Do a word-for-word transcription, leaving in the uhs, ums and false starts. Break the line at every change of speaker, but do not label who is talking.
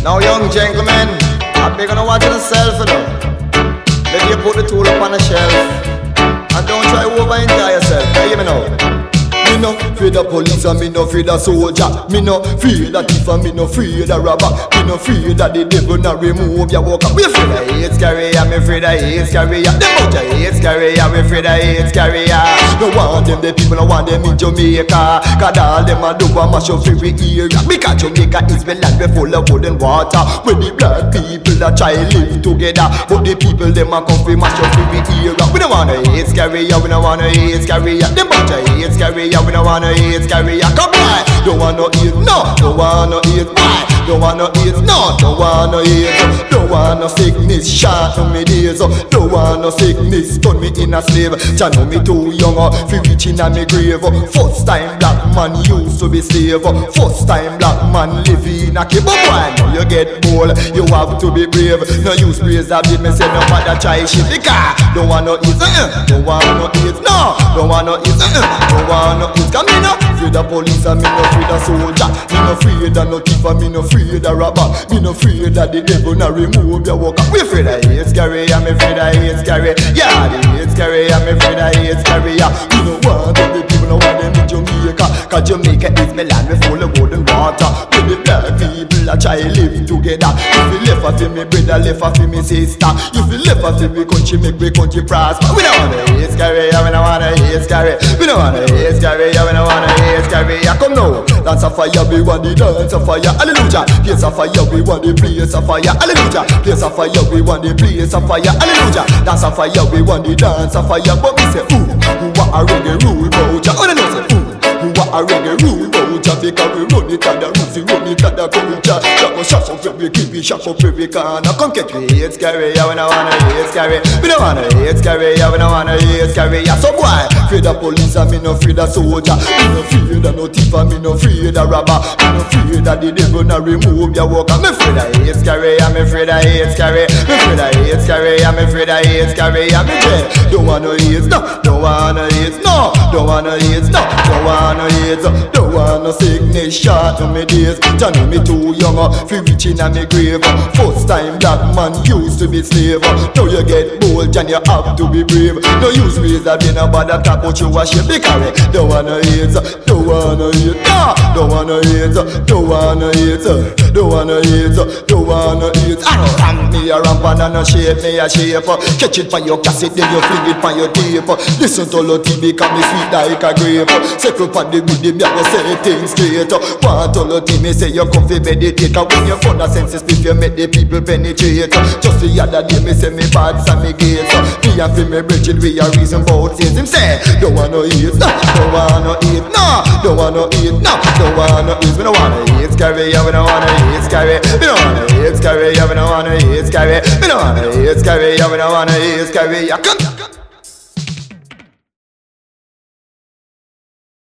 Now, young gentlemen, I'm gonna watch yourself, you know. Let you put the tool up on the shelf and don't try over enjoy yourself. You hear me now? Me no fear the police and me no fear the soldier. Me no fear the thief and me no fear the robber. Me no fear that the devil not remove your walk up. We fear the AIDS carrier, me fear the AIDS carrier. Them out the AIDS carrier, we fear the AIDS carrier. No want them, the people no want them in Jamaica. Cause all them a do a mash up every area. Because Jamaica is the land we full of wood and water. Where the black people a try live together, but the people them a come fi mash up every area. We don't want a AIDS carrier, we don't want a AIDS carrier. Them out the AIDS carrier. We don't want no AIDS carrier, come on. Don't want no AIDS, no. Don't want no AIDS, why? Don't want no AIDS, no. Don't want no AIDS. Don't want no sickness, shot on me days. Don't want no sickness, turn me in a slave. Jah know me too young, fi reaching a me grave. First time black man used to be slave. First time black man live in a cave. But boy, now you get bold, you have to be brave. No use praise a bit, me say no matter try shit. Because don't want no AIDS, uh, don't want no AIDS, no. Don't want no AIDS, uh, don't want no AIDS. Cause me no fear the police and me no fear the soldier. Me no fear the no thief and me no fear the robber. Me no fear that the devil not remove your walk up. We fear the AIDS carrier, me fear the AIDS carrier. Yeah, the AIDS carrier, me fear the AIDS carrier. Me no want them, the people no want them in Jamaica. Cause Jamaica is my land, we full of wood and water. With the black people a try live together. If you left off me brother, left off me sister. If you left off me country, make me country prosper. We don't want the AIDS carrier, we don't want the AIDS carrier. We don't want the AIDS carrier, we don't want the AIDS carrier. Come now, dance a fire, we want the dance a fire. Hallelujah. Place a fire, we want the place a fire. Hallelujah. Place a fire, we want the place a fire. Hallelujah. Dance a fire, we want the dance a fire. But we say, ooh, who what a reggae rule, bout ya? Oh, they know say, ooh, who what a reggae rule, bout ya? Because we run it and the roots, we run it and the culture. Shut up, shut up, we keep it, shut up every corner. Come catch me, AIDS carrier, we don't want a AIDS carrier. We don't want a AIDS carrier, we don't want a AIDS carrier. So boy, fear the police and me no fear the soldier. Me no fear the no thief and me no fear the robber. Me no fear that the devil not remove your walk. Me fear the AIDS carrier, me fear the AIDS carrier. Me fear the AIDS carrier, me fear the AIDS carrier. Me dread, don't want no AIDS, no. Don't want no AIDS, no. Don't want no AIDS, no. Don't want no AIDS. Don't want no sickness, shot on me days. Jah know me too young, fi reaching a me grave. First time black man used to be slave. Now you get bold and you have to be brave. No use razor, be no bother talk about you a shape. Because don't want no AIDS, don't want no AIDS, no. Don't want no AIDS, don't want no AIDS, don't want no AIDS, don't want no AIDS. I don't ramp me a ramp and no shape me a shape. Catch it by your cassette, then you fling it by your tape. Listen to L T because me sweet like a grape. Circle for the good, me a go say things straight. Want to L T me say you come fi meditate. Cause when you found a senses, if you make the people penetrate. Just the other day me say me bad and me gates. Me and fi me bridging we a reason about things. Him say don't want no AIDS, no. Don't want no AIDS, no. Don't want no AIDS, no. Don't want no AIDS. We don't want no AIDS carrier, we don't want no AIDS carrier. We don't want no AIDS carrier, we don't want no AIDS carrier. We don't want no AIDS carrier, we don't want no AIDS carrier. Come.